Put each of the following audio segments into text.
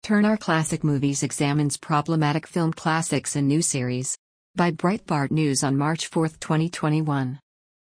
Turner Classic Movies examines problematic film classics in new series. By Breitbart News on March 4, 2021.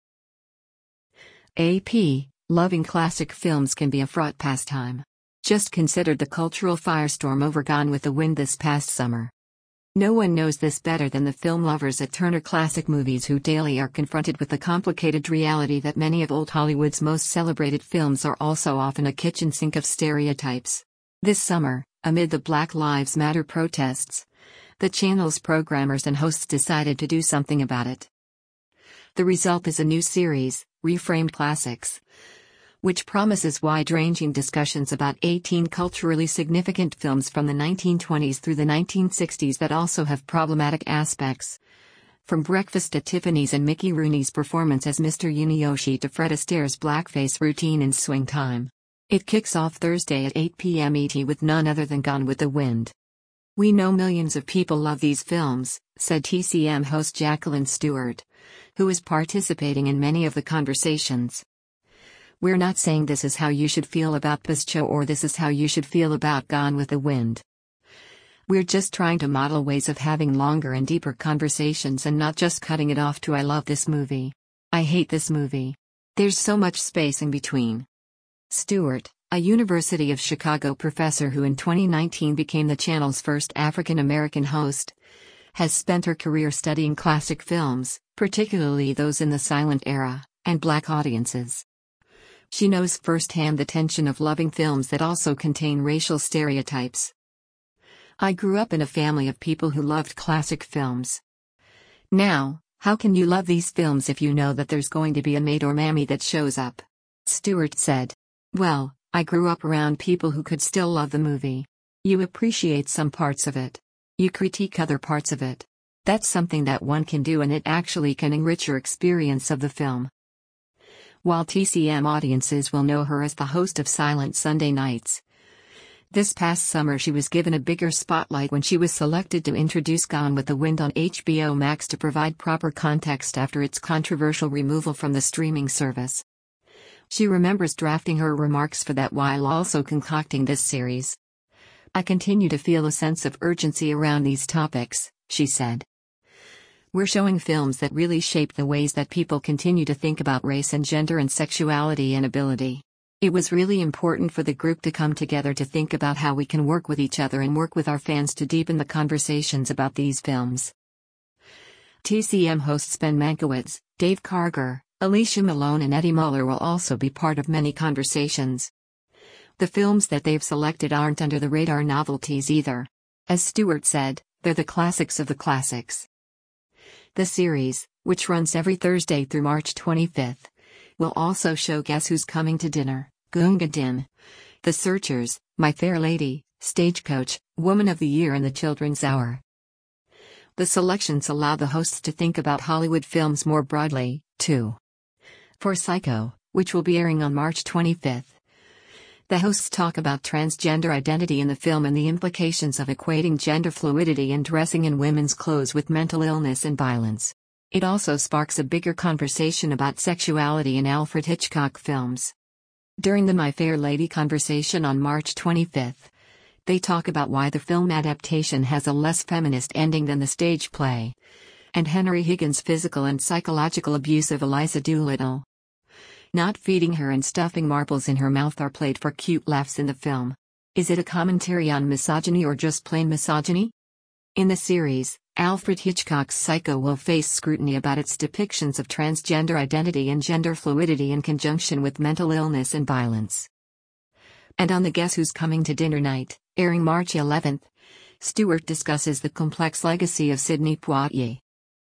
AP, loving classic films can be a fraught pastime. Just consider the cultural firestorm over Gone with the Wind this past summer. No one knows this better than the film lovers at Turner Classic Movies, who daily are confronted with the complicated reality that many of old Hollywood's most celebrated films are also often a kitchen sink of stereotypes. This summer, amid the Black Lives Matter protests, the channel's programmers and hosts decided to do something about it. The result is a new series, Reframed Classics, which promises wide-ranging discussions about 18 culturally significant films from the 1920s through the 1960s that also have problematic aspects. From Breakfast at Tiffany's and Mickey Rooney's performance as Mr. Yunioshi to Fred Astaire's blackface routine in Swing Time. It kicks off Thursday at 8 p.m. ET with none other than Gone with the Wind. "We know millions of people love these films," said TCM host Jacqueline Stewart, who is participating in many of the conversations. "We're not saying this is how you should feel about Pischo or this is how you should feel about Gone with the Wind. We're just trying to model ways of having longer and deeper conversations and not just cutting it off to 'I love this movie,' 'I hate this movie.' There's so much space in between." Stewart, a University of Chicago professor who in 2019 became the channel's first African American host, has spent her career studying classic films, particularly those in the silent era, and Black audiences. She knows firsthand the tension of loving films that also contain racial stereotypes. "I grew up in a family of people who loved classic films. Now, how can you love these films if you know that there's going to be a maid or mammy that shows up?" Stewart said. "Well, I grew up around people who could still love the movie. You appreciate some parts of it. You critique other parts of it. That's something that one can do, and it actually can enrich your experience of the film." While TCM audiences will know her as the host of Silent Sunday Nights, this past summer she was given a bigger spotlight when she was selected to introduce Gone with the Wind on HBO Max to provide proper context after its controversial removal from the streaming service. She remembers drafting her remarks for that while also concocting this series. "I continue to feel a sense of urgency around these topics," she said. "We're showing films that really shape the ways that people continue to think about race and gender and sexuality and ability. It was really important for the group to come together to think about how we can work with each other and work with our fans to deepen the conversations about these films." TCM hosts Ben Mankiewicz, Dave Karger, Alicia Malone and Eddie Muller will also be part of many conversations. The films that they've selected aren't under-the-radar novelties either. As Stewart said, they're the classics of the classics. The series, which runs every Thursday through March 25, will also show Guess Who's Coming to Dinner, Gunga Din, The Searchers, My Fair Lady, Stagecoach, Woman of the Year and The Children's Hour. The selections allow the hosts to think about Hollywood films more broadly, too. For Psycho, which will be airing on March 25, the hosts talk about transgender identity in the film and the implications of equating gender fluidity and dressing in women's clothes with mental illness and violence. It also sparks a bigger conversation about sexuality in Alfred Hitchcock films. During the My Fair Lady conversation on March 25, they talk about why the film adaptation has a less feminist ending than the stage play, and Henry Higgins' physical and psychological abuse of Eliza Doolittle. Not feeding her and stuffing marbles in her mouth are played for cute laughs in the film. Is it a commentary on misogyny or just plain misogyny? In the series, Alfred Hitchcock's Psycho will face scrutiny about its depictions of transgender identity and gender fluidity in conjunction with mental illness and violence. And on the Guess Who's Coming to Dinner night, airing March 11, Stewart discusses the complex legacy of Sidney Poitier.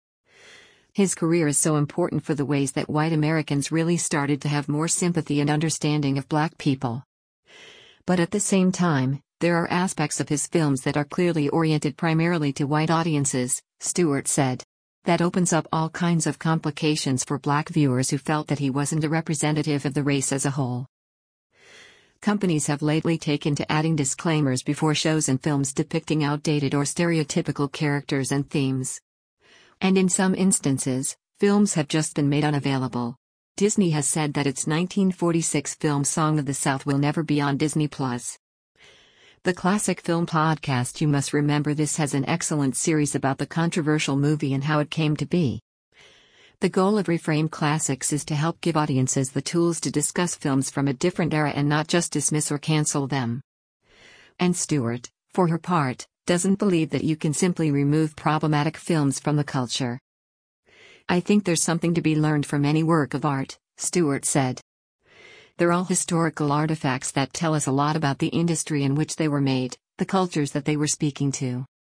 His career is so important for the ways that white Americans really started to have more sympathy and understanding of Black people. But at the same time, there are aspects of his films that are clearly oriented primarily to white audiences, Stewart said. That opens up all kinds of complications for Black viewers who felt that he wasn't a representative of the race as a whole. Companies have lately taken to adding disclaimers before shows and films depicting outdated or stereotypical characters and themes. And in some instances, films have just been made unavailable. Disney has said that its 1946 film Song of the South will never be on Disney+. The Classic Film Podcast. You must remember this has an excellent series about the controversial movie and how it came to be. The goal of Reframe Classics is to help give audiences the tools to discuss films from a different era and not just dismiss or cancel them. And Stewart, for her part, doesn't believe that you can simply remove problematic films from the culture. "I think there's something to be learned from any work of art," Stewart said. "They're all historical artifacts that tell us a lot about the industry in which they were made, the cultures that they were speaking to.